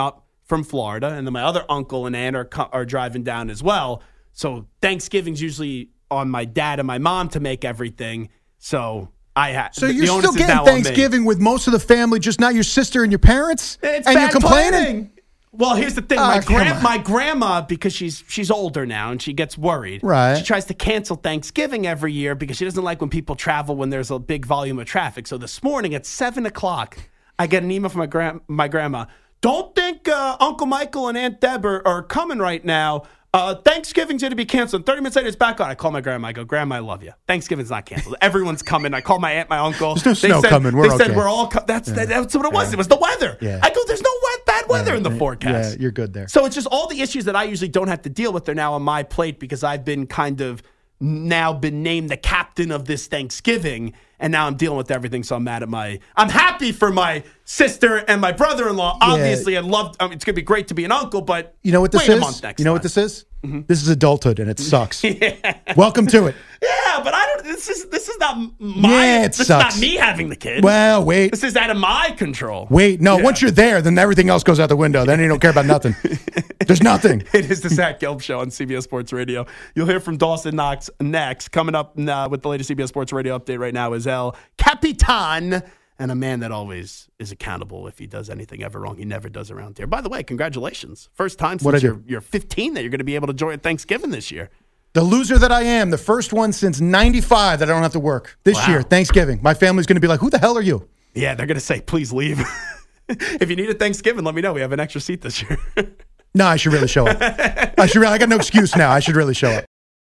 from Florida, and then my other uncle and aunt are, co- are driving down as well. So Thanksgiving's usually on my dad and my mom to make everything. So I have. So you're still getting Thanksgiving with most of the family, just not your sister and your parents? It's and bad you're complaining? Planning. Well, here's the thing. Oh, my, come gran- on. my grandma, because she's she's older now and she gets worried, Right. she tries to cancel Thanksgiving every year because she doesn't like when people travel when there's a big volume of traffic. So this morning at seven o'clock, I get an email from my, gran- my grandma. Don't think uh, Uncle Michael and Aunt Deb are, are coming right now. Uh, Thanksgiving's going to be canceled. thirty minutes later, it's back on. I call my grandma. I go, Grandma, I love you. Thanksgiving's not canceled. Everyone's coming. I call my aunt, my uncle. There's no they snow said, coming. We're They okay. said we're all co- that's, Yeah. that, that's what it was. Yeah. It was the weather. Yeah. I go, there's no wet, bad weather Yeah, in the yeah, forecast. Yeah, you're good there. So it's just all the issues that I usually don't have to deal with. They're now on my plate because I've been kind of now been named the captain of this Thanksgiving, and now I'm dealing with everything. So I'm mad at my. I'm happy for my sister and my brother-in-law. Obviously, I love. I mean, it's gonna be great to be an uncle, but You know what this wait is? a month next you know time. what this is? Mm-hmm. This is adulthood, and it sucks. Yeah. Welcome to it. Yeah, but I don't. This is this is not my. Yeah, it this sucks. is not me having the kid. Well, wait. This is out of my control. Wait, no, Yeah. once you're there, then everything else goes out the window. Then you don't care about nothing. There's nothing. It is the Zach Gelb Show on C B S Sports Radio. You'll hear from Dawson Knox next. Coming up uh, with the latest C B S Sports Radio update right now is El Capitan, and a man that always is accountable if he does anything ever wrong. He never does around here. By the way, congratulations. First time What'd since I do? you're, you're fifteen that you're going to be able to enjoy Thanksgiving this year. The loser that I am, the first one since ninety-five that I don't have to work. This Wow. year, Thanksgiving. My family's going to be like, who the hell are you? Yeah, they're going to say, please leave. If you need a Thanksgiving, let me know. We have an extra seat this year. No, I should really show up. I should. Really, I got no excuse now. I should really show up.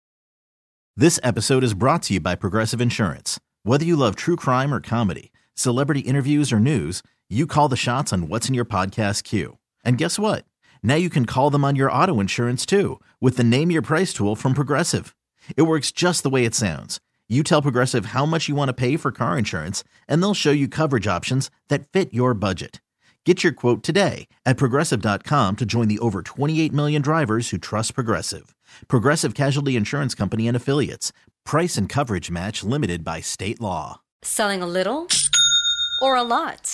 This episode is brought to you by Progressive Insurance. Whether you love true crime or comedy, celebrity interviews or news, you call the shots on what's in your podcast queue. And guess what? Now you can call them on your auto insurance too with the Name Your Price tool from Progressive. It works just the way it sounds. You tell Progressive how much you want to pay for car insurance, and they'll show you coverage options that fit your budget. Get your quote today at Progressive dot com to join the over twenty-eight million drivers who trust Progressive. Progressive Casualty Insurance Company and Affiliates. Price and coverage match limited by state law. Selling a little or a lot?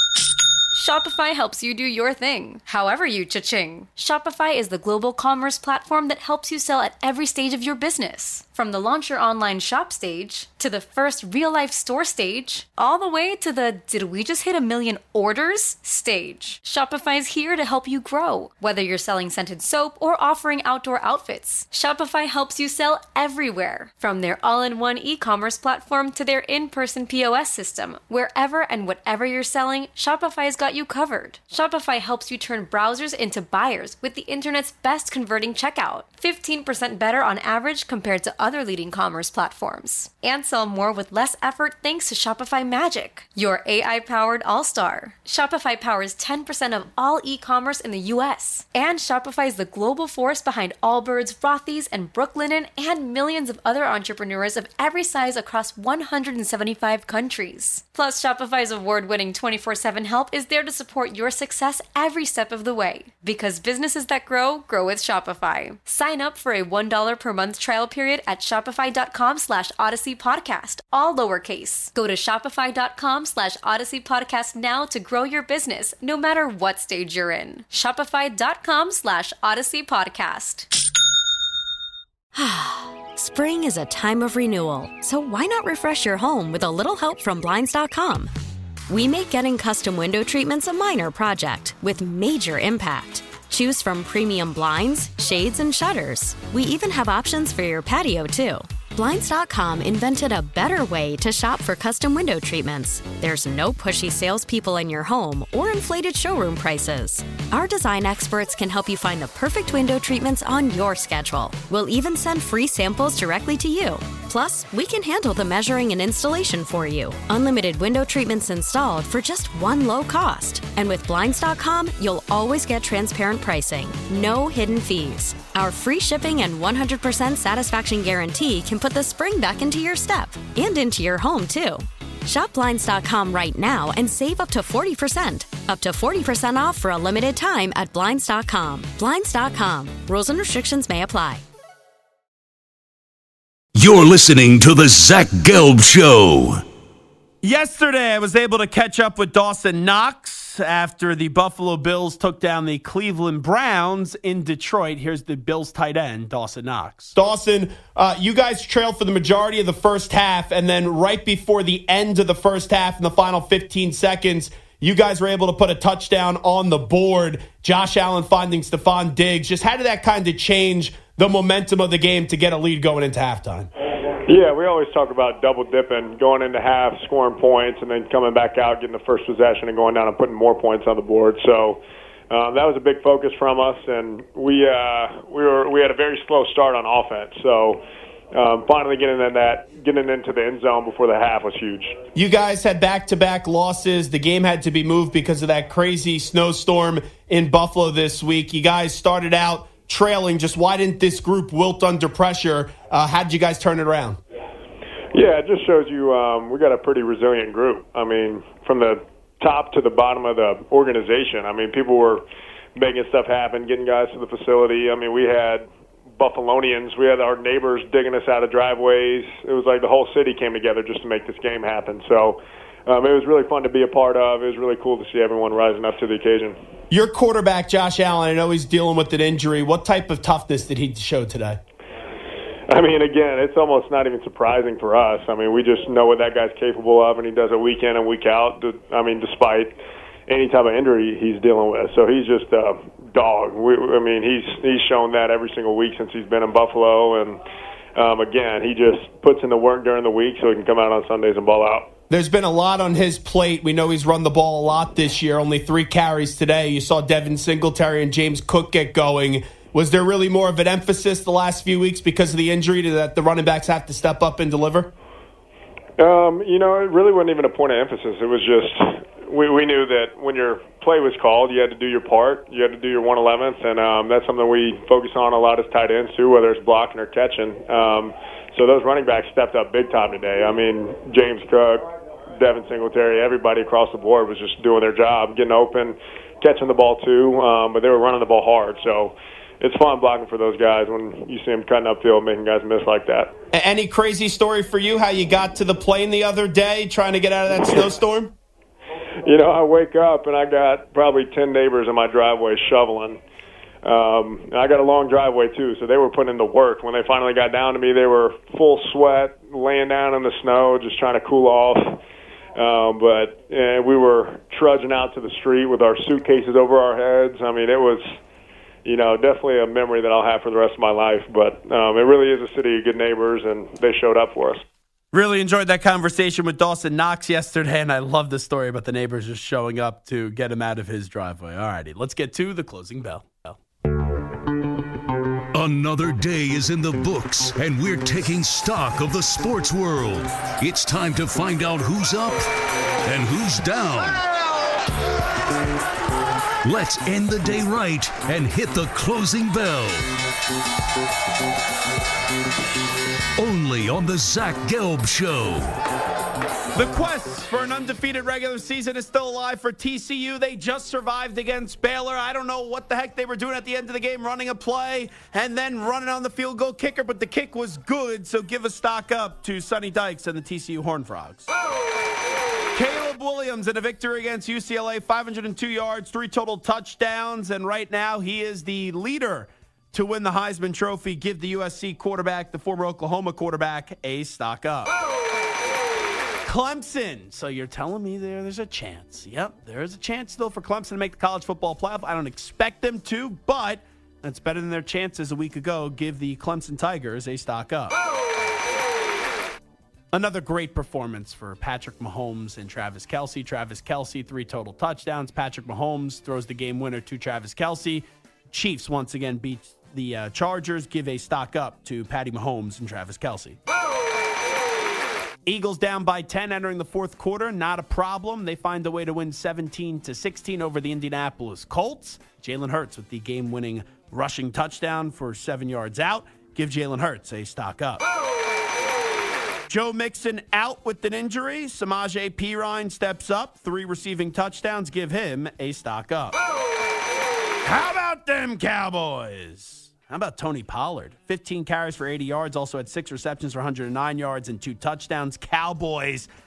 Shopify helps you do your thing, however you cha-ching. Shopify is the global commerce platform that helps you sell at every stage of your business. From the launch your online shop stage, to the first real-life store stage, all the way to the did we just hit a million orders stage. Shopify's here to help you grow. Whether you're selling scented soap or offering outdoor outfits, Shopify helps you sell everywhere. From their all-in-one e-commerce platform to their in-person P O S system, wherever and whatever you're selling, Shopify's got you covered. Shopify helps you turn browsers into buyers with the internet's best converting checkout. fifteen percent better on average compared to other leading commerce platforms. And sell more with less effort thanks to Shopify Magic, your A I-powered all-star. Shopify powers ten percent of all e-commerce in the U S. And Shopify is the global force behind Allbirds, Rothy's, and Brooklinen, and millions of other entrepreneurs of every size across one hundred seventy-five countries. Plus, Shopify's award-winning twenty-four seven help is there to support your success every step of the way. Because businesses that grow, grow with Shopify. Sign up for a one dollar per month trial period at shopify.com slash Odyssey Podcast, all lowercase. Go to shopify.com slash Odyssey Podcast now to grow your business, no matter what stage you're in. Shopify.com slash Odyssey Podcast. Spring is a time of renewal, so why not refresh your home with a little help from Blinds dot com? We make getting custom window treatments a minor project with major impact. Choose from premium blinds, shades, and shutters. We even have options for your patio, too. Blinds dot com invented a better way to shop for custom window treatments. There's no pushy salespeople in your home or inflated showroom prices. Our design experts can help you find the perfect window treatments on your schedule. We'll even send free samples directly to you. Plus, we can handle the measuring and installation for you. Unlimited window treatments installed for just one low cost. And with Blinds dot com, you'll always get transparent pricing. No hidden fees. Our free shipping and one hundred percent satisfaction guarantee can put the spring back into your step and into your home, too. Shop Blinds dot com right now and save up to forty percent. Up to forty percent off for a limited time at Blinds dot com. Blinds dot com. Rules and restrictions may apply. You're listening to the Zach Gelb Show. Yesterday, I was able to catch up with Dawson Knox after the Buffalo Bills took down the Cleveland Browns in Detroit. Here's the Bills tight end, Dawson Knox. Dawson, uh, you guys trailed for the majority of the first half, and then right before the end of the first half in the final fifteen seconds, you guys were able to put a touchdown on the board. Josh Allen finding Stephon Diggs. Just how did that kind of change the momentum of the game to get a lead going into halftime? Yeah, we always talk about double dipping, going into half, scoring points, and then coming back out, getting the first possession, and going down and putting more points on the board. So um, that was a big focus from us, and we uh, we were we had a very slow start on offense. So um, finally getting in that, getting into the end zone before the half was huge. You guys had back-to-back losses. The game had to be moved because of that crazy snowstorm in Buffalo this week. You guys started out trailing. Just why didn't this group wilt under pressure? Uh, how did you guys turn it around? Yeah, it just shows you um, we got a pretty resilient group. I mean, from the top to the bottom of the organization. I mean, people were making stuff happen, getting guys to the facility. I mean, we had Buffalonians. We had our neighbors digging us out of driveways. It was like the whole city came together just to make this game happen. So um, it was really fun to be a part of. It was really cool to see everyone rising up to the occasion. Your quarterback, Josh Allen, I know he's dealing with an injury. What type of toughness did he show today? I mean, again, it's almost not even surprising for us. I mean, we just know what that guy's capable of, and he does it week in and week out. I mean, despite any type of injury he's dealing with. So he's just a dog. We, I mean, he's he's shown that every single week since he's been in Buffalo. And, um, again, he just puts in the work during the week so he can come out on Sundays and ball out. There's been a lot on his plate. We know he's run the ball a lot this year, only three carries today. You saw Devin Singletary and James Cook get going. Was there really more of an emphasis the last few weeks because of the injury to that the running backs have to step up and deliver? Um, you know, it really wasn't even a point of emphasis. It was just we, we knew that when your play was called, you had to do your part. You had to do your one eleventh, and um, that's something we focus on a lot as tight ends too, whether it's blocking or catching. Um, so those running backs stepped up big time today. I mean, James Cook, Devin Singletary, everybody across the board was just doing their job, getting open, catching the ball too, um, but they were running the ball hard. So it's fun blocking for those guys when you see them cutting upfield, making guys miss like that. Any crazy story for you, how you got to the plane the other day trying to get out of that snowstorm? You know, I wake up and I got probably ten neighbors in my driveway shoveling. Um, I got a long driveway too, so they were putting in the work. When they finally got down to me, they were full sweat, laying down in the snow, just trying to cool off. Um, but uh, we were trudging out to the street with our suitcases over our heads. I mean, it was, you know, definitely a memory that I'll have for the rest of my life. But um, it really is a city of good neighbors, and they showed up for us. Really enjoyed that conversation with Dawson Knox yesterday, and I love the story about the neighbors just showing up to get him out of his driveway. All righty, let's get to the closing bell. Another day is in the books, and we're taking stock of the sports world. It's time to find out who's up and who's down. Let's end the day right and hit the closing bell. Only on the Zach Gelb Show. The quest for an undefeated regular season is still alive for T C U. They just survived against Baylor. I don't know what the heck they were doing at the end of the game, running a play and then running on the field goal kicker, but the kick was good, so give a stock up to Sonny Dykes and the T C U Horned Frogs. Caleb Williams in a victory against U C L A, five hundred two yards, three total touchdowns, and right now he is the leader to win the Heisman Trophy. Give the U S C quarterback, the former Oklahoma quarterback, a stock up. Clemson. So you're telling me there, there's a chance. Yep, there is a chance still for Clemson to make the college football playoff. I don't expect them to, but that's better than their chances a week ago. Give the Clemson Tigers a stock up. Another great performance for Patrick Mahomes and Travis Kelce. Travis Kelce, three total touchdowns. Patrick Mahomes throws the game winner to Travis Kelce. Chiefs once again beat the uh, Chargers. Give a stock up to Patty Mahomes and Travis Kelce. Eagles down by ten entering the fourth quarter. Not a problem. They find a way to win seventeen to sixteen over the Indianapolis Colts. Jalen Hurts with the game-winning rushing touchdown for seven yards out. Give Jalen Hurts a stock up. Joe Mixon out with an injury. Samaje Perine steps up. Three receiving touchdowns. Give him a stock up. How about them Cowboys? How about Tony Pollard? fifteen carries for eighty yards. Also had six receptions for one hundred nine yards and two touchdowns. Cowboys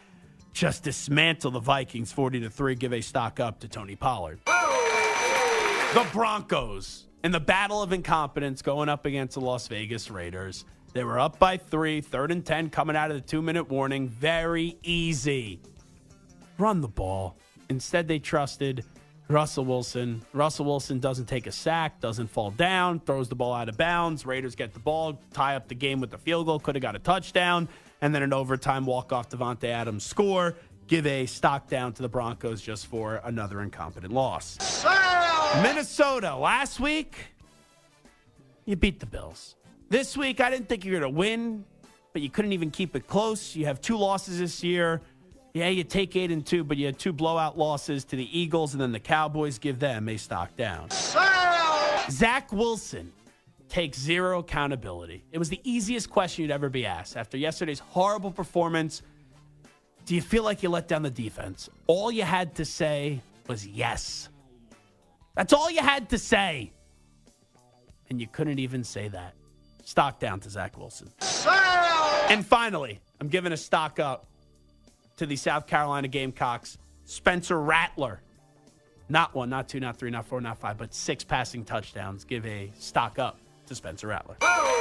just dismantle the Vikings forty to three, give a stock up to Tony Pollard. The Broncos in the battle of incompetence going up against the Las Vegas Raiders. They were up by three, third and ten, coming out of the two-minute warning. Very easy. Run the ball. Instead, they trusted Russell Wilson. Russell Wilson doesn't take a sack, doesn't fall down, throws the ball out of bounds. Raiders get the ball, tie up the game with the field goal, could have got a touchdown, and then an overtime walk-off Devontae Adams score. Give a stock down to the Broncos just for another incompetent loss. Minnesota, last week, you beat the Bills. This week, I didn't think you were going to win, but you couldn't even keep it close. You have two losses this year. Yeah, you take eight and two, but you had two blowout losses to the Eagles and then the Cowboys. Give them a stock down. Zach Wilson takes zero accountability. It was the easiest question you'd ever be asked. After yesterday's horrible performance, do you feel like you let down the defense? All you had to say was yes. That's all you had to say. And you couldn't even say that. Stock down to Zach Wilson. And finally, I'm giving a stock up to the South Carolina Gamecocks, Spencer Rattler. Not one, not two, not three, not four, not five, but six passing touchdowns. Give a stock up to Spencer Rattler.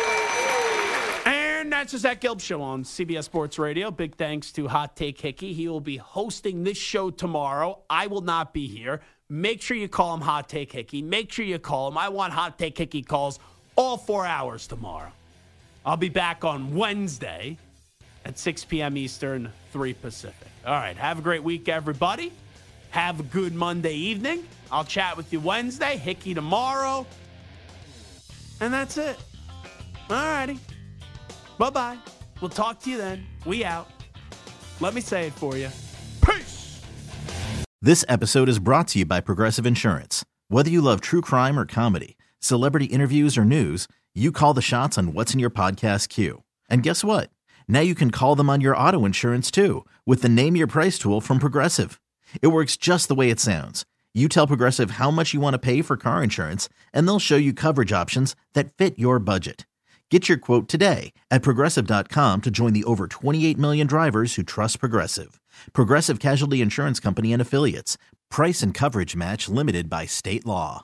And that's the Zach Gelb Show on C B S Sports Radio. Big thanks to Hot Take Hickey. He will be hosting this show tomorrow. I will not be here. Make sure you call him Hot Take Hickey. Make sure you call him. I want Hot Take Hickey calls all four hours tomorrow. I'll be back on Wednesday at six p.m. Eastern, three Pacific. All right, have a great week, everybody. Have a good Monday evening. I'll chat with you Wednesday, Hickey tomorrow. And that's it. All righty. Bye-bye. We'll talk to you then. We out. Let me say it for you. Peace! This episode is brought to you by Progressive Insurance. Whether you love true crime or comedy, celebrity interviews or news, you call the shots on what's in your podcast queue. And guess what? Now you can call them on your auto insurance too with the Name Your Price tool from Progressive. It works just the way it sounds. You tell Progressive how much you want to pay for car insurance, and they'll show you coverage options that fit your budget. Get your quote today at Progressive dot com to join the over twenty-eight million drivers who trust Progressive. Progressive Casualty Insurance Company and Affiliates. Price and coverage match limited by state law.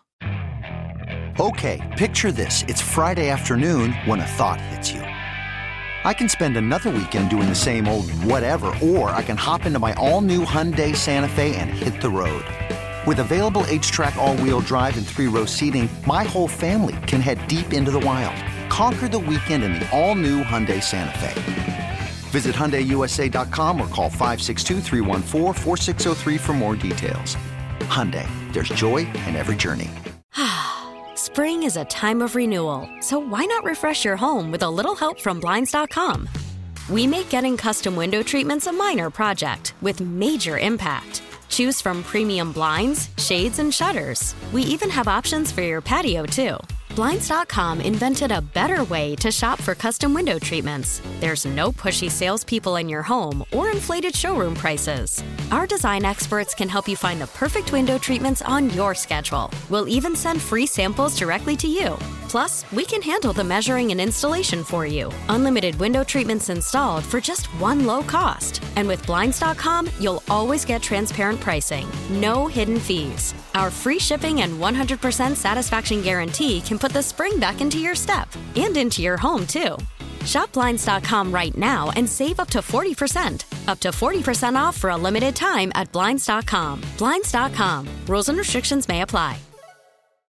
Okay, picture this. It's Friday afternoon when a thought hits you. I can spend another weekend doing the same old whatever, or I can hop into my all-new Hyundai Santa Fe and hit the road. With available H-Track all-wheel drive and three-row seating, my whole family can head deep into the wild. Conquer the weekend in the all-new Hyundai Santa Fe. Visit Hyundai U S A dot com or call five six two, three one four, four six zero three for more details. Hyundai, there's joy in every journey. Spring is a time of renewal, so why not refresh your home with a little help from Blinds dot com? We make getting custom window treatments a minor project with major impact. Choose from premium blinds, shades, and shutters. We even have options for your patio, too. Blinds dot com invented a better way to shop for custom window treatments. There's no pushy salespeople in your home or inflated showroom prices. Our design experts can help you find the perfect window treatments on your schedule. We'll even send free samples directly to you. Plus, we can handle the measuring and installation for you. Unlimited window treatments installed for just one low cost. And with Blinds dot com, you'll always get transparent pricing. No hidden fees. Our free shipping and one hundred percent satisfaction guarantee can put the spring back into your step and into your home, too. Shop Blinds dot com right now and save up to forty percent. Up to forty percent off for a limited time at Blinds dot com. Blinds dot com. Rules and restrictions may apply.